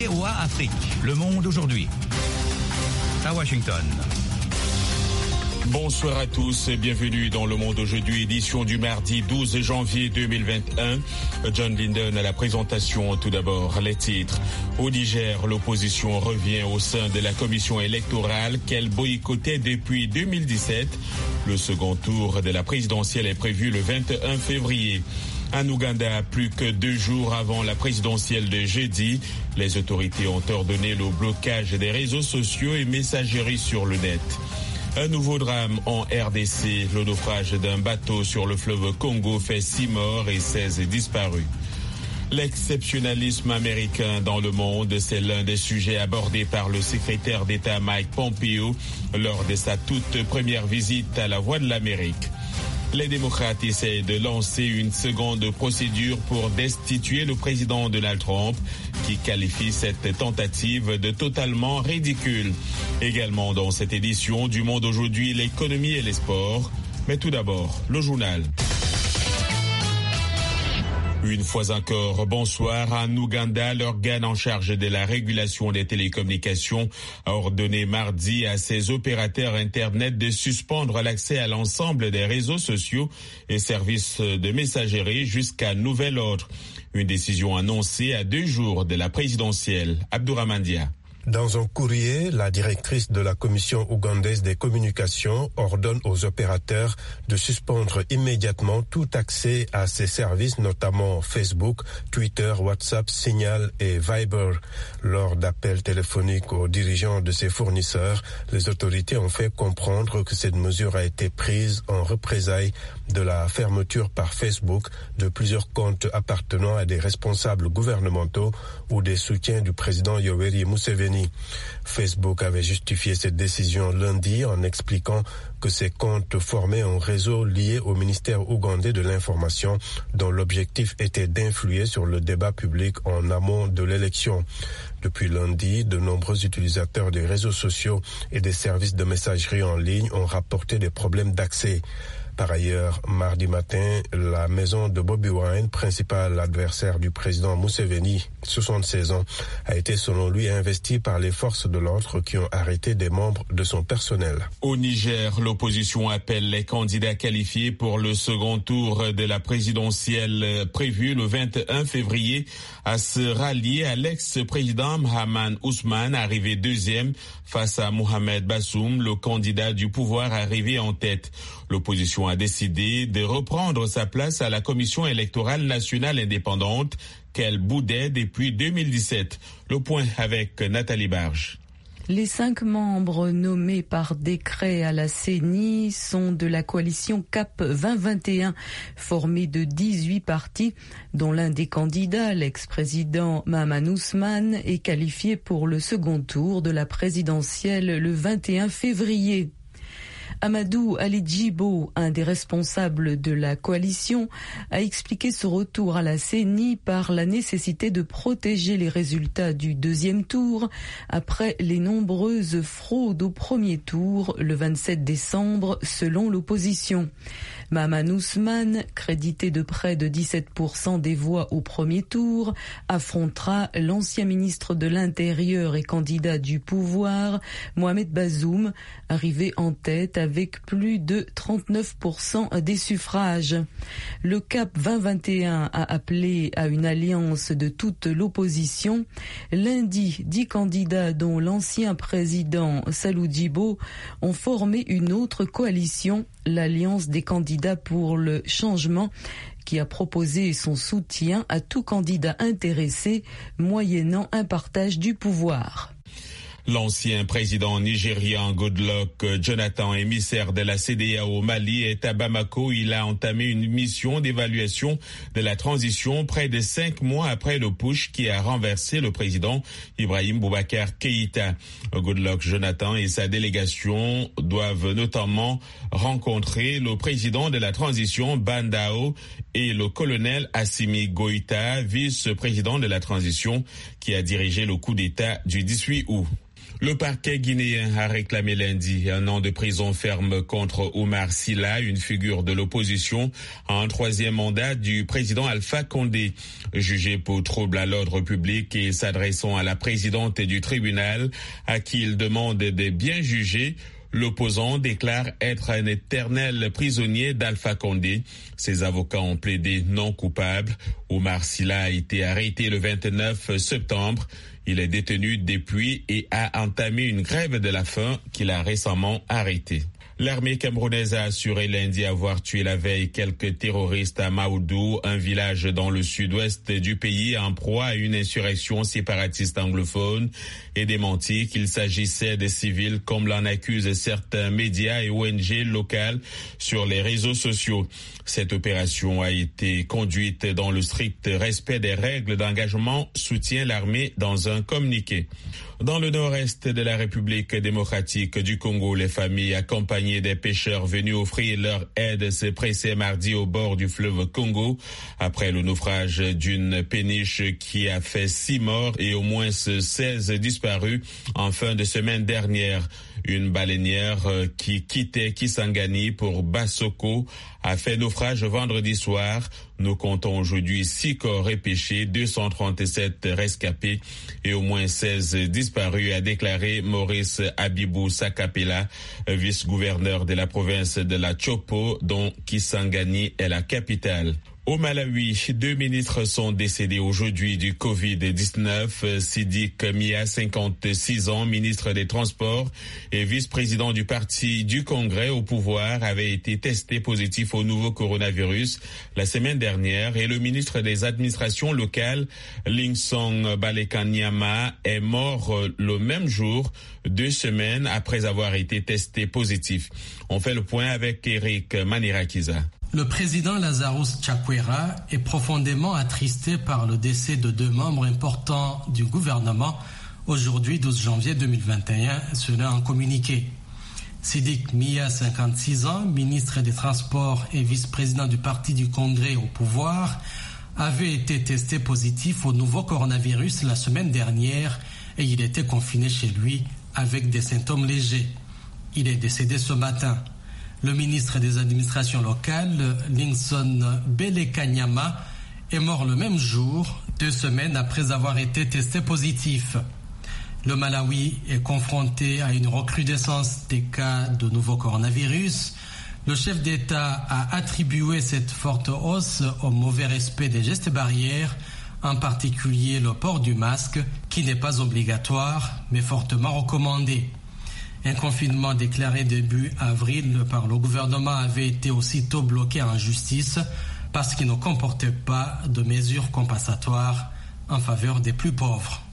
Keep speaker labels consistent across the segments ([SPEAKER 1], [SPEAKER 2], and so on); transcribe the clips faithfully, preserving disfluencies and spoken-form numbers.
[SPEAKER 1] V O A Afrique, Le Monde aujourd'hui. À Washington.
[SPEAKER 2] Bonsoir à tous et bienvenue dans Le Monde aujourd'hui, édition du mardi douze janvier deux mille vingt et un. John Linden à la présentation. Tout d'abord, les titres. Au Niger, l'opposition revient au sein de la commission électorale qu'elle boycottait depuis deux mille dix-sept. Le second tour de la présidentielle est prévu le vingt et un février. En Ouganda, plus que deux jours avant la présidentielle de jeudi, les autorités ont ordonné le blocage des réseaux sociaux et messageries sur le net. Un nouveau drame en R D C. Le naufrage d'un bateau sur le fleuve Congo fait six morts et seize disparus. L'exceptionnalisme américain dans le monde, c'est l'un des sujets abordés par le secrétaire d'État Mike Pompeo lors de sa toute première visite à la Voix de l'Amérique. Les démocrates essaient de lancer une seconde procédure pour destituer le président Donald Trump, qui qualifie cette tentative de totalement ridicule. Également dans cette édition du Monde aujourd'hui, l'économie et les sports. Mais tout d'abord, le journal. Une fois encore, bonsoir. En Ouganda, l'organe en charge de la régulation des télécommunications a ordonné mardi à ses opérateurs Internet de suspendre l'accès à l'ensemble des réseaux sociaux et services de messagerie jusqu'à nouvel ordre. Une décision annoncée à deux jours de la présidentielle. Abdourahmane Dia.
[SPEAKER 3] Dans un courrier, la directrice de la Commission ougandaise des communications ordonne aux opérateurs de suspendre immédiatement tout accès à ces services, notamment Facebook, Twitter, WhatsApp, Signal et Viber. Lors d'appels téléphoniques aux dirigeants de ces fournisseurs, les autorités ont fait comprendre que cette mesure a été prise en représailles de la fermeture par Facebook de plusieurs comptes appartenant à des responsables gouvernementaux ou des soutiens du président Yoweri Museveni. Facebook avait justifié cette décision lundi en expliquant que ces comptes formaient un réseau lié au ministère ougandais de l'information dont l'objectif était d'influer sur le débat public en amont de l'élection. Depuis lundi, de nombreux utilisateurs des réseaux sociaux et des services de messagerie en ligne ont rapporté des problèmes d'accès. Par ailleurs, mardi matin, la maison de Bobi Wine, principal adversaire du président Museveni, soixante-seize ans, a été selon lui investie par les forces de l'ordre qui ont arrêté des membres de son personnel.
[SPEAKER 2] Au Niger, l'opposition appelle les candidats qualifiés pour le second tour de la présidentielle prévue le vingt et un février à se rallier à l'ex-président Mahaman Ousmane, arrivé deuxième face à Mohamed Bazoum, le candidat du pouvoir arrivé en tête. L'opposition a décidé de reprendre sa place à la Commission électorale nationale indépendante qu'elle boudait depuis deux mille dix-sept. Le point avec Nathalie Barge.
[SPEAKER 4] Les cinq membres nommés par décret à la C E N I sont de la coalition C A P vingt vingt et un, formée de dix-huit partis, dont l'un des candidats, l'ex-président Mahaman Ousmane, est qualifié pour le second tour de la présidentielle le vingt et un février. Amadou Ali Djibo, un des responsables de la coalition, a expliqué ce retour à la C E N I par la nécessité de protéger les résultats du deuxième tour après les nombreuses fraudes au premier tour le vingt-sept décembre selon l'opposition. Mahaman Ousmane, crédité de près de dix-sept pour cent des voix au premier tour, affrontera l'ancien ministre de l'Intérieur et candidat du pouvoir, Mohamed Bazoum, arrivé en tête avec plus de trente-neuf pour cent des suffrages. Le C A P vingt vingt et un a appelé à une alliance de toute l'opposition. Lundi, dix candidats, dont l'ancien président Salou Djibo, ont formé une autre coalition, l'Alliance des candidats pour le changement, qui a proposé son soutien à tout candidat intéressé, moyennant un partage du pouvoir.
[SPEAKER 2] L'ancien président nigérian Goodluck Jonathan, émissaire de la C D A O au Mali, est à Bamako. Il a entamé une mission d'évaluation de la transition près de cinq mois après le putsch qui a renversé le président Ibrahim Boubacar Keïta. Goodluck Jonathan et sa délégation doivent notamment rencontrer le président de la transition Bandao et le colonel Assimi Goïta, vice-président de la transition qui a dirigé le coup d'État du dix-huit août. Le parquet guinéen a réclamé lundi un an de prison ferme contre Oumar Silla, une figure de l'opposition, à un troisième mandat du président Alpha Condé. Jugé pour trouble à l'ordre public et s'adressant à la présidente du tribunal, à qui il demande de bien juger, l'opposant déclare être un éternel prisonnier d'Alpha Condé. Ses avocats ont plaidé non coupable. Oumar Silla a été arrêté le vingt-neuf septembre. Il est détenu depuis et a entamé une grève de la faim qu'il a récemment arrêtée. L'armée camerounaise a assuré lundi avoir tué la veille quelques terroristes à Maoudou, un village dans le sud-ouest du pays en proie à une insurrection séparatiste anglophone, et démenti qu'il s'agissait de civils comme l'en accusent certains médias et O N G locales sur les réseaux sociaux. Cette opération a été conduite dans le strict respect des règles d'engagement, soutient l'armée dans un communiqué. Dans le nord-est de la République démocratique du Congo, les familles accompagnées des pêcheurs venus offrir leur aide se pressaient mardi au bord du fleuve Congo après le naufrage d'une péniche qui a fait six morts et au moins seize disparus en fin de semaine dernière. Une baleinière qui quittait Kisangani pour Bassoko a fait naufrage vendredi soir. Nous comptons aujourd'hui six corps repêchés, deux cent trente-sept rescapés et au moins seize disparus, a déclaré Maurice Abibou Sakapela, vice-gouverneur de la province de la Chopo, dont Kisangani est la capitale. Au Malawi, deux ministres sont décédés aujourd'hui du covid dix-neuf. Sidik Mia, cinquante-six ans, ministre des Transports et vice-président du parti du Congrès au pouvoir, avait été testé positif au nouveau coronavirus la semaine dernière, et le ministre des Administrations locales, Lingsong Balekanyama, est mort le même jour, deux semaines après avoir été testé positif. On fait le point avec Eric Manirakiza.
[SPEAKER 5] Le président Lazarus Chakwera est profondément attristé par le décès de deux membres importants du gouvernement aujourd'hui douze janvier deux mille vingt et un, selon un communiqué. Sidik Mia, cinquante-six ans, ministre des Transports et vice-président du Parti du Congrès au pouvoir, avait été testé positif au nouveau coronavirus la semaine dernière et il était confiné chez lui avec des symptômes légers. Il est décédé ce matin. Le ministre des Administrations locales, Lingsong Balekanyama, est mort le même jour, deux semaines après avoir été testé positif. Le Malawi est confronté à une recrudescence des cas de nouveau coronavirus. Le chef d'État a attribué cette forte hausse au mauvais respect des gestes barrières, en particulier le port du masque, qui n'est pas obligatoire, mais fortement recommandé. Un confinement déclaré début avril par le gouvernement avait été aussitôt bloqué en justice parce qu'il ne comportait pas de mesures compensatoires en faveur des plus pauvres.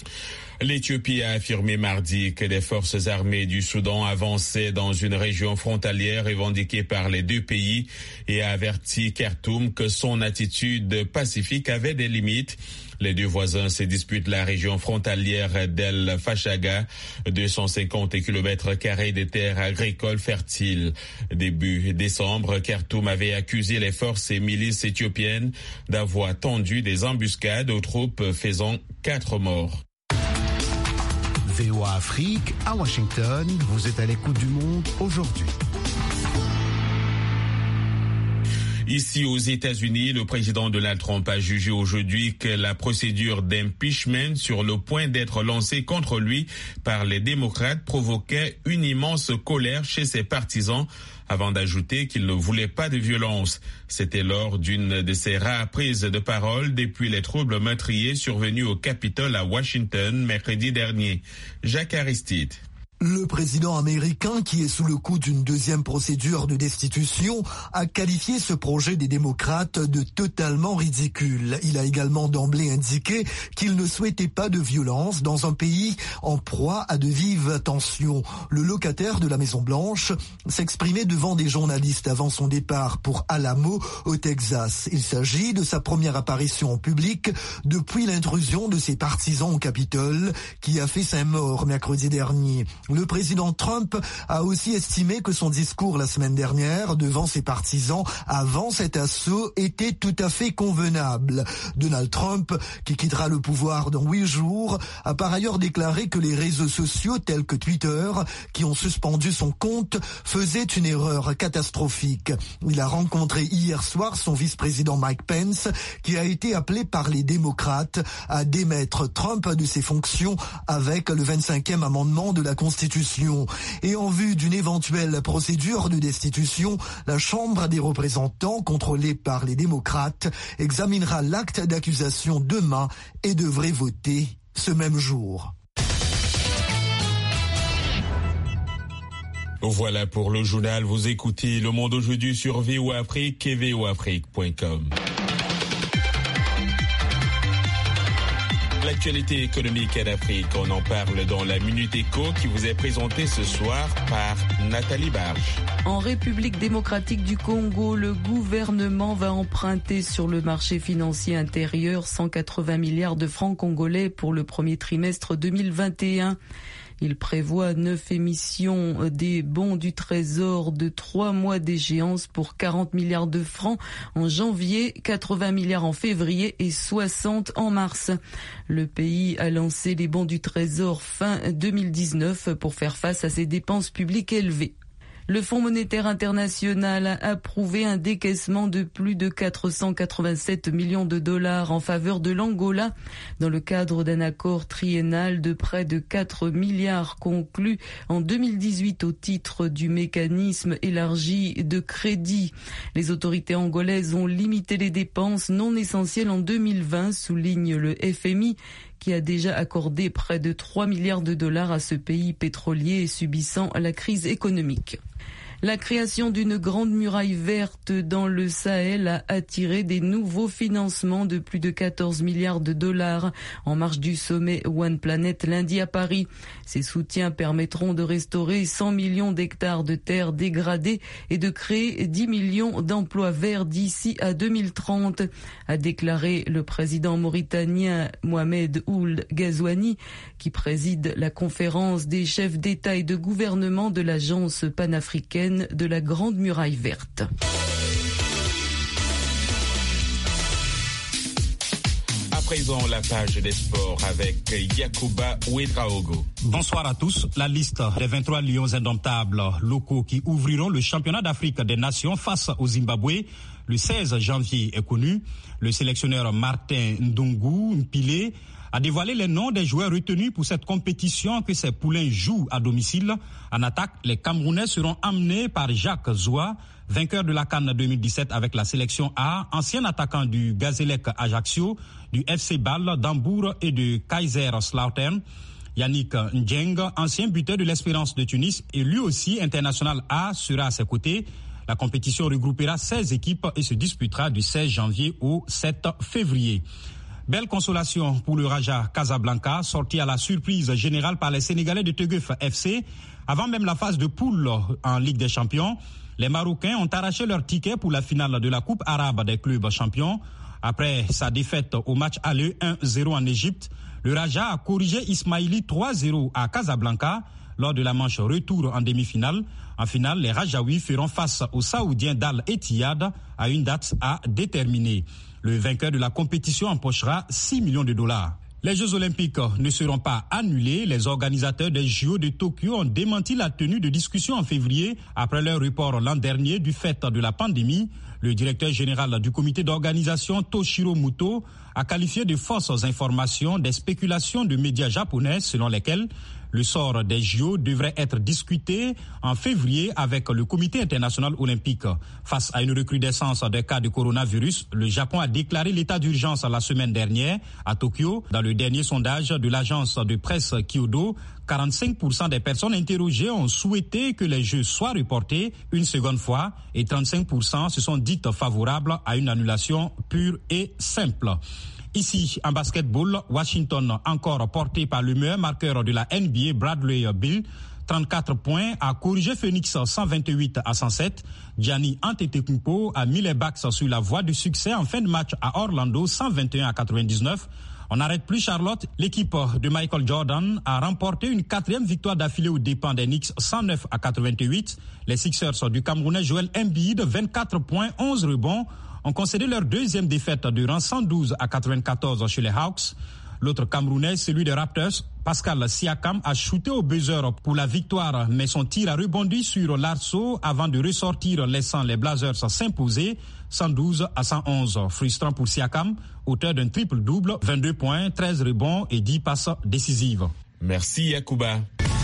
[SPEAKER 2] L'Éthiopie a affirmé mardi que des forces armées du Soudan avançaient dans une région frontalière revendiquée par les deux pays et a averti Khartoum que son attitude pacifique avait des limites. Les deux voisins se disputent la région frontalière d'El Fashaga, deux cent cinquante kilomètres carrés de terres agricoles fertiles. Début décembre, Khartoum avait accusé les forces et milices éthiopiennes d'avoir tendu des embuscades aux troupes, faisant quatre morts.
[SPEAKER 6] V O A Afrique, à Washington, vous êtes à l'écoute du monde aujourd'hui.
[SPEAKER 2] Ici aux États-Unis, le président Donald Trump a jugé aujourd'hui que la procédure d'impeachment sur le point d'être lancée contre lui par les démocrates provoquait une immense colère chez ses partisans, avant d'ajouter qu'il ne voulait pas de violence. C'était lors d'une de ses rares prises de parole depuis les troubles meurtriers survenus au Capitole à Washington mercredi dernier. Jacques Aristide.
[SPEAKER 7] Le président américain, qui est sous le coup d'une deuxième procédure de destitution, a qualifié ce projet des démocrates de totalement ridicule. Il a également d'emblée indiqué qu'il ne souhaitait pas de violence dans un pays en proie à de vives tensions. Le locataire de la Maison-Blanche s'exprimait devant des journalistes avant son départ pour Alamo, au Texas. Il s'agit de sa première apparition en public depuis l'intrusion de ses partisans au Capitole, qui a fait cinq morts mercredi dernier. Le président Trump a aussi estimé que son discours la semaine dernière devant ses partisans avant cet assaut était tout à fait convenable. Donald Trump, qui quittera le pouvoir dans huit jours, a par ailleurs déclaré que les réseaux sociaux tels que Twitter, qui ont suspendu son compte, faisaient une erreur catastrophique. Il a rencontré hier soir son vice-président Mike Pence, qui a été appelé par les démocrates à démettre Trump de ses fonctions avec le vingt-cinquième amendement de la Constitution. Et en vue d'une éventuelle procédure de destitution, la Chambre des représentants, contrôlée par les démocrates, examinera l'acte d'accusation demain et devrait voter ce même jour.
[SPEAKER 2] Voilà pour le journal. Vous écoutez Le Monde aujourd'hui sur V O A Afrique et V O A Afrique point com. L'actualité économique en Afrique, on en parle dans la Minute Éco qui vous est présentée ce soir par Nathalie Barge.
[SPEAKER 4] En République démocratique du Congo, le gouvernement va emprunter sur le marché financier intérieur cent quatre-vingts milliards de francs congolais pour le premier trimestre deux mille vingt et un. Il prévoit neuf émissions des bons du Trésor de trois mois d'échéance pour quarante milliards de francs en janvier, quatre-vingts milliards en février et soixante en mars. Le pays a lancé les bons du Trésor fin deux mille dix-neuf pour faire face à ses dépenses publiques élevées. Le Fonds monétaire international a approuvé un décaissement de plus de quatre cent quatre-vingt-sept millions de dollars en faveur de l'Angola dans le cadre d'un accord triennal de près de quatre milliards conclu en deux mille dix-huit au titre du mécanisme élargi de crédit. Les autorités angolaises ont limité les dépenses non essentielles en deux mille vingt, souligne le F M I, qui a déjà accordé près de trois milliards de dollars à ce pays pétrolier subissant la crise économique. La création d'une grande muraille verte dans le Sahel a attiré des nouveaux financements de plus de quatorze milliards de dollars en marge du sommet One Planet lundi à Paris. Ces soutiens permettront de restaurer cent millions d'hectares de terres dégradées et de créer dix millions d'emplois verts d'ici à deux mille trente, a déclaré le président mauritanien Mohamed Ould Ghazouani, qui préside la conférence des chefs d'État et de gouvernement de l'agence panafricaine de la Grande Muraille Verte.
[SPEAKER 2] À présent, la page des sports avec Yacouba Ouedraogo.
[SPEAKER 1] Bonsoir à tous. La liste des vingt-trois lions indomptables locaux qui ouvriront le championnat d'Afrique des Nations face au Zimbabwe le seize janvier est connue. Le sélectionneur Martin Ndongu Mpile a dévoilé les noms des joueurs retenus pour cette compétition que ses poulains jouent à domicile. En attaque, les Camerounais seront amenés par Jacques Zoua, vainqueur de la CAN deux mille dix-sept avec la sélection A, ancien attaquant du Gazélec Ajaccio, du F C Bâle d'Hambourg et de Kaiserslautern. Yannick Ndjeng, ancien buteur de l'Espérance de Tunis et lui aussi international A, sera à ses côtés. La compétition regroupera seize équipes et se disputera du seize janvier au sept février. Belle consolation pour le Raja Casablanca, sorti à la surprise générale par les Sénégalais de Teguef F C. Avant même la phase de poule en Ligue des Champions, les Marocains ont arraché leur ticket pour la finale de la Coupe arabe des clubs champions. Après sa défaite au match aller un zéro en Égypte, le Raja a corrigé Ismaïli trois zéro à Casablanca lors de la manche retour en demi-finale. En finale, les Rajaouis feront face aux Saoudiens d'Al Etihad à une date à déterminer. Le vainqueur de la compétition empochera six millions de dollars. Les Jeux Olympiques ne seront pas annulés. Les organisateurs des J O de Tokyo ont démenti la tenue de discussions en février après leur report l'an dernier du fait de la pandémie. Le directeur général du comité d'organisation, Toshiro Muto, a qualifié de fausses informations des spéculations de médias japonais selon lesquelles le sort des J O devrait être discuté en février avec le comité international olympique. Face à une recrudescence des cas de coronavirus, le Japon a déclaré l'état d'urgence la semaine dernière à Tokyo. Dans le dernier sondage de l'agence de presse Kyodo, quarante-cinq pour cent des personnes interrogées ont souhaité que les Jeux soient reportés une seconde fois et trente-cinq pour cent se sont dites favorables à une annulation pure et simple. Ici, en basketball, Washington, encore porté par le meilleur marqueur de la N B A, Bradley Beal, trente-quatre points, a corrigé Phoenix cent vingt-huit à cent sept. Giannis Antetokounmpo a mis les Bucks sur la voie du succès en fin de match à Orlando, cent vingt et un à quatre-vingt-dix-neuf. On n'arrête plus Charlotte. L'équipe de Michael Jordan a remporté une quatrième victoire d'affilée aux dépens des Knicks, cent neuf à quatre-vingt-huit. Les Sixers du Camerounais Joel Embiid, vingt-quatre points, onze rebonds, ont concédé leur deuxième défaite durant cent douze à quatre-vingt-quatorze chez les Hawks. L'autre Camerounais, celui des Raptors, Pascal Siakam, a shooté au buzzer pour la victoire, mais son tir a rebondi sur l'arceau avant de ressortir, laissant les Blazers s'imposer cent douze à cent onze. Frustrant pour Siakam, auteur d'un triple-double, vingt-deux points, treize rebonds et dix passes décisives.
[SPEAKER 2] Merci Yacouba.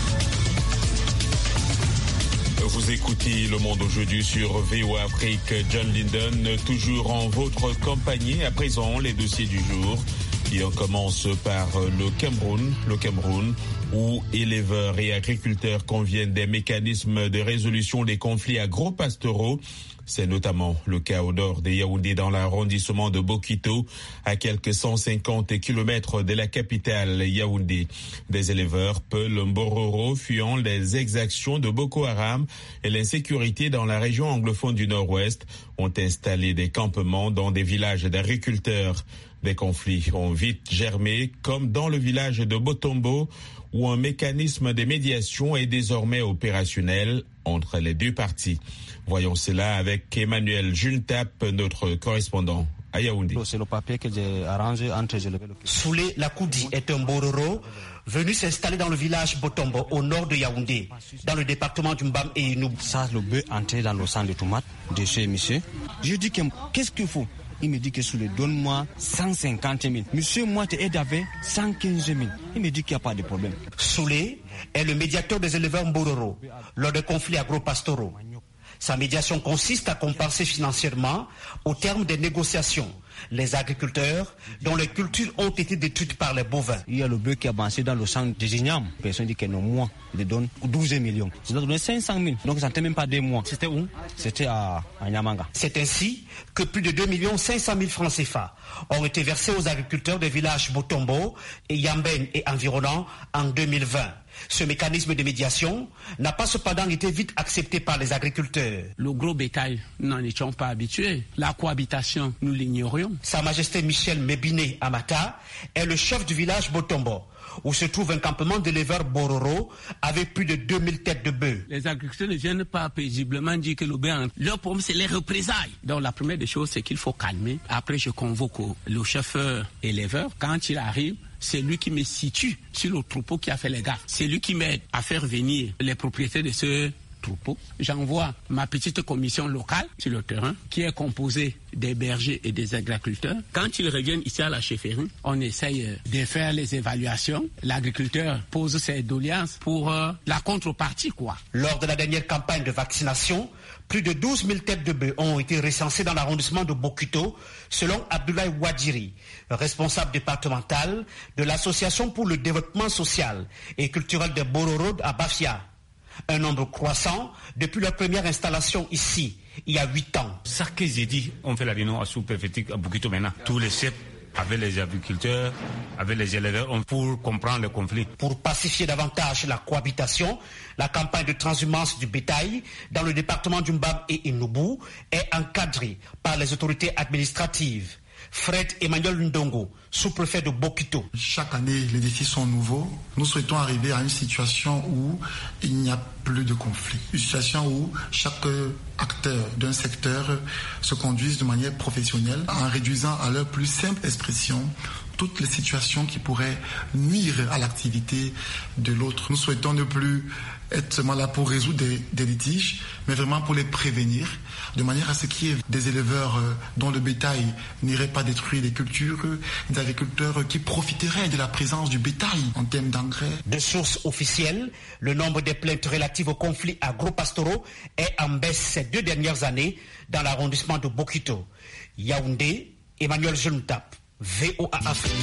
[SPEAKER 2] Vous écoutez Le Monde aujourd'hui sur V O A Afrique. John Linden, toujours en votre compagnie. À présent, les dossiers du jour. Et on commence par le Cameroun, le Cameroun, où éleveurs et agriculteurs conviennent des mécanismes de résolution des conflits agro-pastoraux. C'est notamment le cas au nord de Yaoundé, dans l'arrondissement de Bokito, à quelques cent cinquante kilomètres de la capitale Yaoundé. Des éleveurs, Peul Mbororo, fuyant les exactions de Boko Haram et l'insécurité dans la région anglophone du Nord-Ouest, ont installé des campements dans des villages d'agriculteurs. Des conflits ont vite germé, comme dans le village de Botombo, où un mécanisme de médiation est désormais opérationnel entre les deux parties. Voyons cela avec Emmanuel Juntap, notre correspondant à Yaoundé.
[SPEAKER 8] C'est le papier que j'ai arrangé entre les...
[SPEAKER 9] Soulé Lakoudi est un Bororo venu s'installer dans le village Botombo, au nord de Yaoundé, dans le département du Mbam et Inoub.
[SPEAKER 8] Ça, le bœuf entré dans le sang de tomate de chez monsieur. Je dis que qu'est-ce qu'il faut? Il me dit que Soulé, donne-moi cent cinquante mille. Monsieur, moi, tu aides avec cent quinze mille. Il me dit qu'il n'y a pas de problème.
[SPEAKER 9] Soulé est le médiateur des éleveurs Mbororo lors des conflits agro-pastoraux. Sa médiation consiste à compenser financièrement, au terme des négociations, les agriculteurs dont les cultures ont été détruites par les bovins.
[SPEAKER 8] Il y a le bœuf qui a avancé dans le sang des ignames. Personne dit que non, moi, il lui donne douze millions. Je dois donner cinq cent mille. Donc ça ne fait même pas deux mois. C'était où? C'était à, à Nyamanga.
[SPEAKER 9] C'est ainsi que plus de deux millions cinq cent mille francs C F A ont été versés aux agriculteurs des villages Botombo et Yamben et environnants en deux mille vingt. Ce mécanisme de médiation n'a pas cependant été vite accepté par les agriculteurs.
[SPEAKER 10] Le gros bétail, nous n'en étions pas habitués. La cohabitation, nous l'ignorions.
[SPEAKER 9] Sa Majesté Michel Mebine Amata est le chef du village Botombo, où se trouve un campement d'éleveurs Bororo avec plus de deux mille têtes de bœufs.
[SPEAKER 10] Les agriculteurs ne viennent pas paisiblement dire que le bœuf... Leur problème, c'est les représailles. Donc la première des choses, c'est qu'il faut calmer. Après, je convoque le chef éleveur. Quand il arrive, c'est lui qui me situe sur le troupeau qui a fait les gaffes. C'est lui qui m'aide à faire venir les propriétaires de ce troupeau. J'envoie ma petite commission locale sur le terrain qui est composée des bergers et des agriculteurs. Quand ils reviennent ici à la chefferie, on essaye de faire les évaluations. L'agriculteur pose ses doléances pour euh, la contrepartie, quoi.
[SPEAKER 9] Lors de la dernière campagne de vaccination, plus de douze mille têtes de bœufs ont été recensées dans l'arrondissement de Bokito, selon Abdoulaye Ouadjiri, responsable départemental de l'Association pour le développement social et culturel des Bororo à Bafia. Un nombre croissant depuis leur première installation ici, il y a huit ans.
[SPEAKER 11] Ça que j'ai dit, on fait la réunion à sous-préfecture à Bokito maintenant. Tous les chefs, avec les agriculteurs, avec les éleveurs, pour comprendre le conflit.
[SPEAKER 9] Pour pacifier davantage la cohabitation, la campagne de transhumance du bétail dans le département du Mbam et Inoubou est encadrée par les autorités administratives. Fred Emmanuel Ndongo, sous-préfet de Bokito.
[SPEAKER 12] Chaque année, les défis sont nouveaux. Nous souhaitons arriver à une situation où il n'y a plus de conflit. Une situation où chaque acteur d'un secteur se conduise de manière professionnelle en réduisant à leur plus simple expression toutes les situations qui pourraient nuire à l'activité de l'autre. Nous souhaitons ne plus être seulement là pour résoudre des, des litiges, mais vraiment pour les prévenir, de manière à ce qu'il y ait des éleveurs euh, dont le bétail n'irait pas détruire les cultures, des agriculteurs qui profiteraient de la présence du bétail en termes d'engrais.
[SPEAKER 9] De sources officielles, le nombre de plaintes relatives aux conflits agro-pastoraux est en baisse ces deux dernières années dans l'arrondissement de Bokito. Yaoundé, Emmanuel Juntap, V O A Afrique.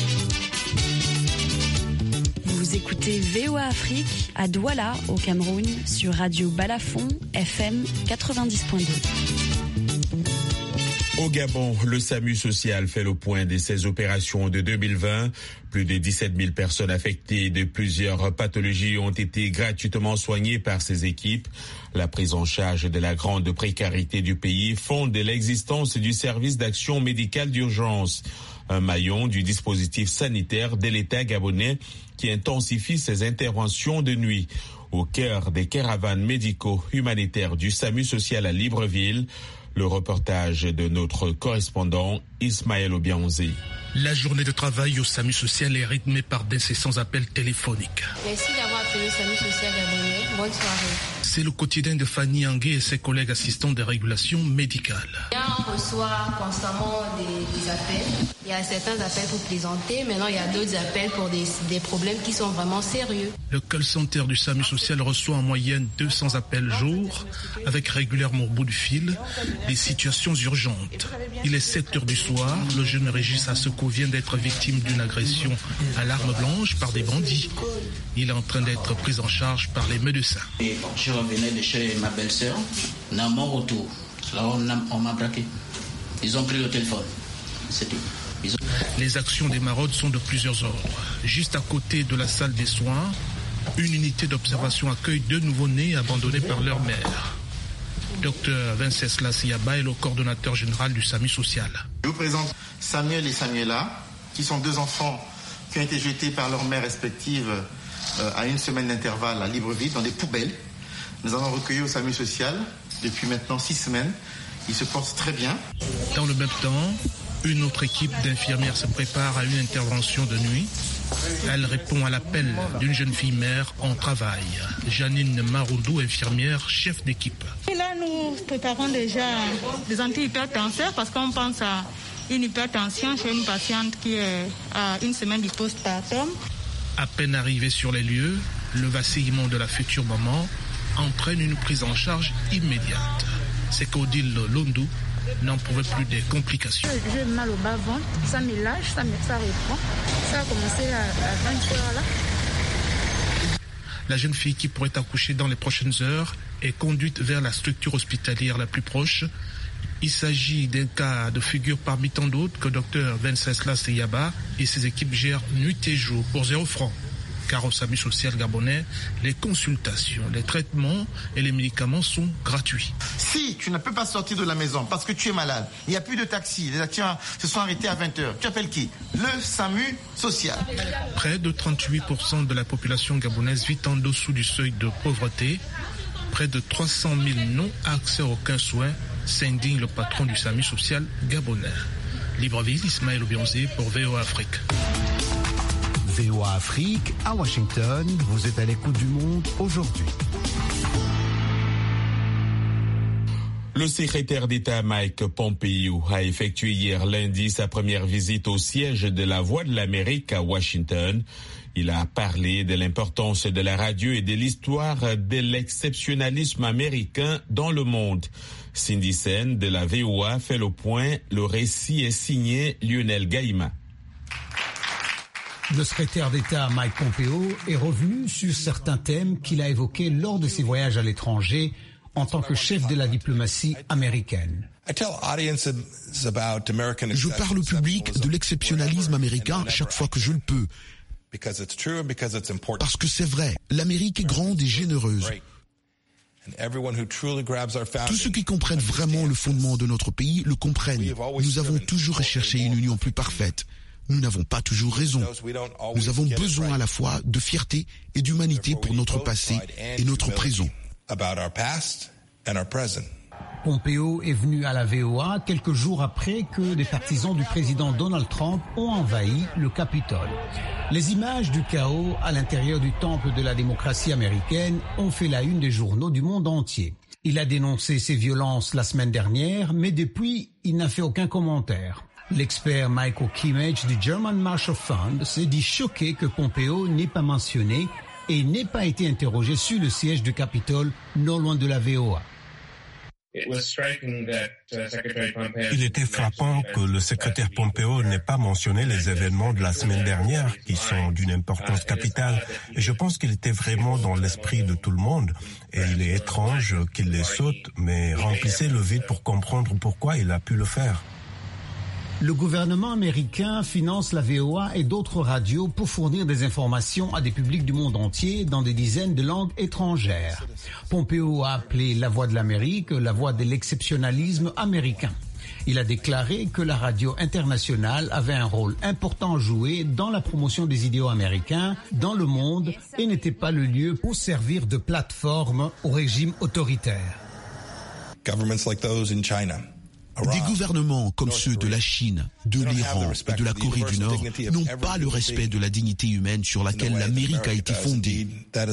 [SPEAKER 13] Vous écoutez V O A Afrique à Douala, au Cameroun, sur Radio Balafon, F M quatre-vingt-dix point deux.
[SPEAKER 2] Au Gabon, le SAMU social fait le point de ses opérations de deux mille vingt. Plus de dix-sept mille personnes affectées de plusieurs pathologies ont été gratuitement soignées par ces équipes. La prise en charge de la grande précarité du pays fonde l'existence du service d'action médicale d'urgence. un maillon du dispositif sanitaire de l'État gabonais qui intensifie ses interventions de nuit. Au cœur des caravanes médico-humanitaires du SAMU social à Libreville, le reportage de notre correspondant Ismaël Obianzi.
[SPEAKER 14] La journée de travail au SAMU social est rythmée par d'incessants appels téléphoniques.
[SPEAKER 15] Merci d'avoir appelé le SAMU social gabonais. Bonne soirée.
[SPEAKER 14] C'est le quotidien de Fanny Angué et ses collègues assistants de régulation médicale.
[SPEAKER 15] On reçoit constamment des, des appels. Il y a certains appels pour plaisanter. Maintenant, il y a d'autres appels pour des, des problèmes qui sont vraiment sérieux.
[SPEAKER 14] Le call center du SAMU social reçoit en moyenne deux cents appels jour, avec régulièrement au bout du fil des situations urgentes. Il est sept heures du soir. Le jeune Régis Asseko vient d'être victime d'une agression à l'arme blanche par des bandits. Il est en train d'être pris en charge par les médecins.
[SPEAKER 16] Et je revenais de chez ma belle-sœur. À mon retour, là on, a, on m'a braqué. Ils ont pris le téléphone. C'est tout. Ils ont...
[SPEAKER 14] Les actions des maraudes sont de plusieurs ordres. Juste à côté de la salle des soins, une unité d'observation accueille deux nouveau-nés abandonnés par leur mère. Docteur Venceslas Yaba est le coordonnateur général du SAMU social.
[SPEAKER 17] Je vous présente Samuel et Samuela, qui sont deux enfants qui ont été jetés par leurs mères respectives euh, à une semaine d'intervalle à Libreville dans des poubelles. Nous avons recueilli au SAMU social depuis maintenant six semaines. Ils se portent très bien.
[SPEAKER 14] Dans le même temps, une autre équipe d'infirmières se prépare à une intervention de nuit. Elle répond à l'appel d'une jeune fille mère en travail. Janine Maroudou, infirmière, chef d'équipe.
[SPEAKER 18] Et là, nous préparons déjà des antihypertenseurs parce qu'on pense à une hypertension chez une patiente qui est à une semaine du postpartum.
[SPEAKER 14] À peine arrivé sur les lieux, le vacillement de la future maman entraîne une prise en charge immédiate. C'est qu'Odile Londou n'en pouvait plus des complications.
[SPEAKER 18] J'ai mal au bas-ventre, ça me lâche, ça, me, ça reprend. Ça a commencé à, à vingt heures là.
[SPEAKER 14] La jeune fille qui pourrait accoucher dans les prochaines heures est conduite vers la structure hospitalière la plus proche. Il s'agit d'un cas de figure parmi tant d'autres que Dr Venceslas Yaba et ses équipes gèrent nuit et jour pour zéro franc. Car au SAMU social gabonais, les consultations, les traitements et les médicaments sont gratuits.
[SPEAKER 17] Si tu ne peux pas sortir de la maison parce que tu es malade, il n'y a plus de taxi, les actions se sont arrêtées à vingt heures, tu appelles qui? Le SAMU social.
[SPEAKER 14] Près de trente-huit pour cent de la population gabonaise vit en dessous du seuil de pauvreté. Près de trois cent mille n'ont accès à aucun soin, s'indigne le patron du SAMU social gabonais. Libreville, Ismaël Obianzi pour V O A Afrique.
[SPEAKER 6] V O A Afrique, à Washington, vous êtes à l'écoute du monde aujourd'hui.
[SPEAKER 2] Le secrétaire d'État Mike Pompeo a effectué hier lundi sa première visite au siège de la Voix de l'Amérique à Washington. Il a parlé de l'importance de la radio et de l'histoire de l'exceptionnalisme américain dans le monde. Cindy Sen de la V O A fait le point. Le récit est signé Lionel Gaïma.
[SPEAKER 19] Le secrétaire d'État Mike Pompeo est revenu sur certains thèmes qu'il a évoqués lors de ses voyages à l'étranger en tant que chef de la diplomatie américaine.
[SPEAKER 20] Je parle au public de l'exceptionnalisme américain chaque fois que je le peux. Parce que c'est vrai, l'Amérique est grande et généreuse. Tous ceux qui comprennent vraiment le fondement de notre pays le comprennent. Nous avons toujours recherché une union plus parfaite. Nous n'avons pas toujours raison. Nous avons besoin à la fois de fierté et d'humanité pour notre passé et notre présent.
[SPEAKER 19] Pompeo est venu à la V O A quelques jours après que des partisans du président Donald Trump ont envahi le Capitole. Les images du chaos à l'intérieur du temple de la démocratie américaine ont fait la une des journaux du monde entier. Il a dénoncé ces violences la semaine dernière, mais depuis, il n'a fait aucun commentaire. L'expert Michael Kimmage du German Marshall Fund s'est dit choqué que Pompeo n'ait pas mentionné et n'ait pas été interrogé sur le siège du Capitole, non loin de la V O A.
[SPEAKER 3] Il était frappant que le secrétaire Pompeo n'ait pas mentionné les événements de la semaine dernière, qui sont d'une importance capitale. Et je pense qu'il était vraiment dans l'esprit de tout le monde. Et il est étrange qu'il les saute, mais remplissez le vide pour comprendre pourquoi il a pu le faire.
[SPEAKER 19] Le gouvernement américain finance la V O A et d'autres radios pour fournir des informations à des publics du monde entier dans des dizaines de langues étrangères. Pompeo a appelé la Voix de l'Amérique la voix de l'exceptionnalisme américain. Il a déclaré que la radio internationale avait un rôle important à jouer dans la promotion des idéaux américains dans le monde et n'était pas le lieu pour servir de plateforme au régime autoritaire.
[SPEAKER 20] Governments like those in China. Des gouvernements comme ceux de la Chine, de l'Iran et de la Corée du Nord n'ont pas le respect de la dignité humaine sur laquelle l'Amérique a été fondée.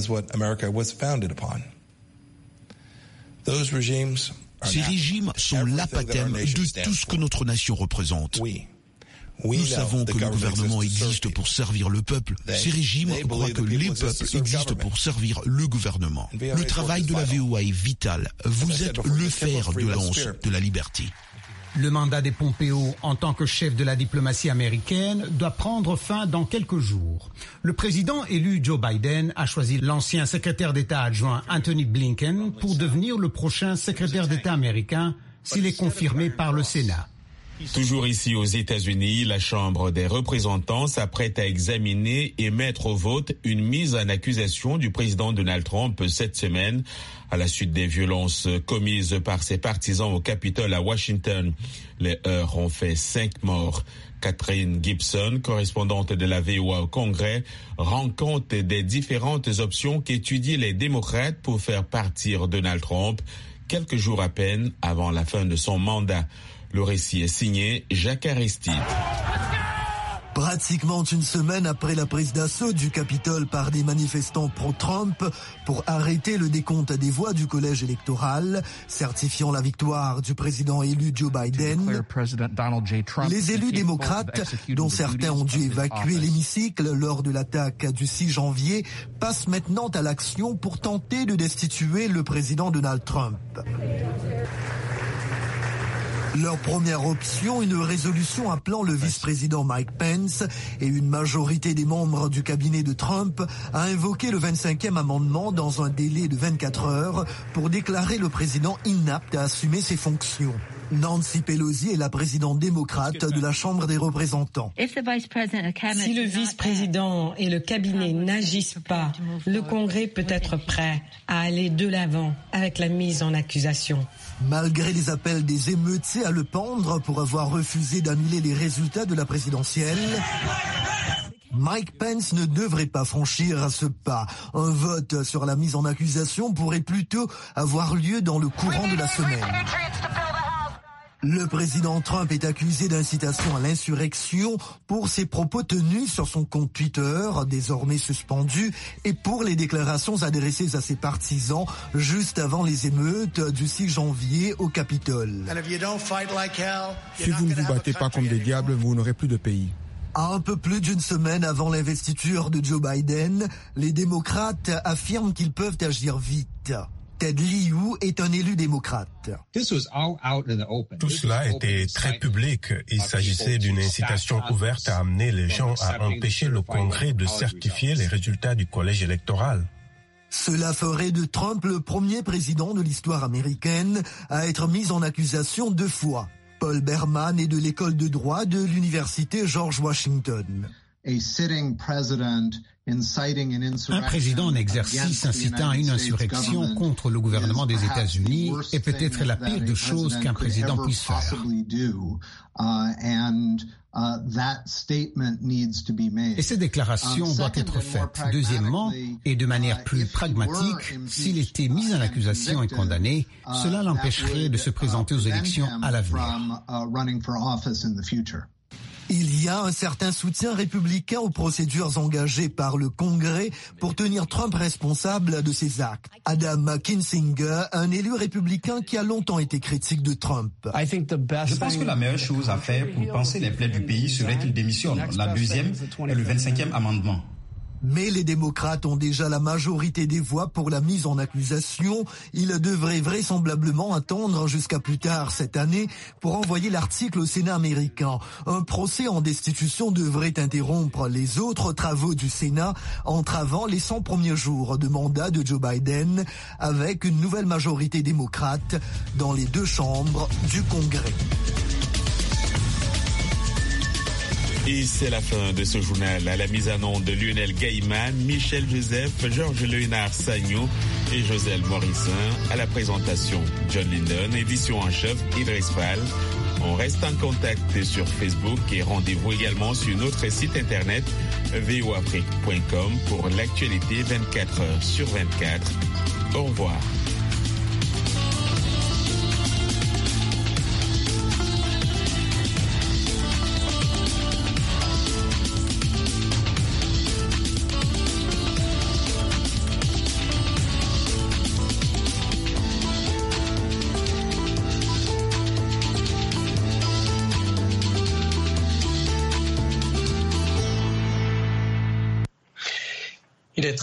[SPEAKER 20] Ces régimes sont l'apothéose de tout ce que notre nation représente. Nous savons que le gouvernement existe pour servir le peuple. Ces régimes croient que les peuples existent pour servir le gouvernement. Le travail de la V O A est vital. Vous êtes le fer de lance de la liberté.
[SPEAKER 19] Le mandat des Pompeo en tant que chef de la diplomatie américaine doit prendre fin dans quelques jours. Le président élu Joe Biden a choisi l'ancien secrétaire d'État adjoint Anthony Blinken pour devenir le prochain secrétaire d'État américain s'il est confirmé par le Sénat.
[SPEAKER 2] Toujours ici aux États-Unis, la Chambre des représentants s'apprête à examiner et mettre au vote une mise en accusation du président Donald Trump cette semaine à la suite des violences commises par ses partisans au Capitole à Washington. Les heurts ont fait cinq morts. Catherine Gibson, correspondante de la V O A au Congrès, rend compte des différentes options qu'étudient les démocrates pour faire partir Donald Trump quelques jours à peine avant la fin de son mandat. Le récit est signé Jacques Aristide.
[SPEAKER 7] Pratiquement une semaine après la prise d'assaut du Capitole par des manifestants pro-Trump pour arrêter le décompte des voix du collège électoral, certifiant la victoire du président élu Joe Biden, les élus démocrates, dont certains ont dû évacuer l'hémicycle lors de l'attaque du six janvier, passent maintenant à l'action pour tenter de destituer le président Donald Trump. Leur première option, une résolution appelant le vice-président Mike Pence et une majorité des membres du cabinet de Trump à invoquer le vingt-cinquième amendement dans un délai de vingt-quatre heures pour déclarer le président inapte à assumer ses fonctions. Nancy Pelosi est la présidente démocrate de la Chambre des représentants.
[SPEAKER 21] Si le vice-président et le cabinet n'agissent pas, le Congrès peut être prêt à aller de l'avant avec la mise en accusation.
[SPEAKER 7] Malgré les appels des émeutiers à le pendre pour avoir refusé d'annuler les résultats de la présidentielle, Mike Pence ne devrait pas franchir ce pas. Un vote sur la mise en accusation pourrait plutôt avoir lieu dans le courant de la semaine. Le président Trump est accusé d'incitation à l'insurrection pour ses propos tenus sur son compte Twitter, désormais suspendu, et pour les déclarations adressées à ses partisans juste avant les émeutes du six janvier au Capitole.
[SPEAKER 22] Si vous ne vous battez pas comme des diables, vous n'aurez plus de pays.
[SPEAKER 7] Un peu plus d'une semaine avant l'investiture de Joe Biden, les démocrates affirment qu'ils peuvent agir vite. Ted Lieu est un élu démocrate.
[SPEAKER 3] Tout cela était très public. Il s'agissait d'une incitation ouverte à amener les gens à empêcher le Congrès de certifier les résultats du collège électoral.
[SPEAKER 7] Cela ferait de Trump le premier président de l'histoire américaine à être mis en accusation deux fois. Paul Berman est de l'école de droit de l'université George Washington.
[SPEAKER 19] Un président en exercice incitant à une insurrection contre le gouvernement des États-Unis est peut-être la pire des choses qu'un président puisse faire. Et cette déclaration doit être faite. Deuxièmement, et de manière plus pragmatique, s'il était mis en accusation et condamné, cela l'empêcherait de se présenter aux élections à l'avenir.
[SPEAKER 7] Il y a un certain soutien républicain aux procédures engagées par le Congrès pour tenir Trump responsable de ses actes. Adam Kinzinger, un élu républicain qui a longtemps été critique de Trump.
[SPEAKER 23] Je pense que la meilleure chose à faire pour penser les plaies du pays serait qu'il démissionne. La deuxième est le vingt-cinquième amendement.
[SPEAKER 7] Mais les démocrates ont déjà la majorité des voix pour la mise en accusation. Ils devraient vraisemblablement attendre jusqu'à plus tard cette année pour envoyer l'article au Sénat américain. Un procès en destitution devrait interrompre les autres travaux du Sénat, entravant les cent premiers jours de mandat de Joe Biden avec une nouvelle majorité démocrate dans les deux chambres du Congrès.
[SPEAKER 2] Et c'est la fin de ce journal. À la mise en onde de Lionel Gaiman, Michel Joseph, Georges Léonard Sagno et Joselle Morissin. À la présentation, John Linden. Édition en chef, Idriss Fall. On reste en contact sur Facebook et rendez-vous également sur notre site internet v o afrique point com pour l'actualité vingt-quatre heures sur vingt-quatre. Au revoir.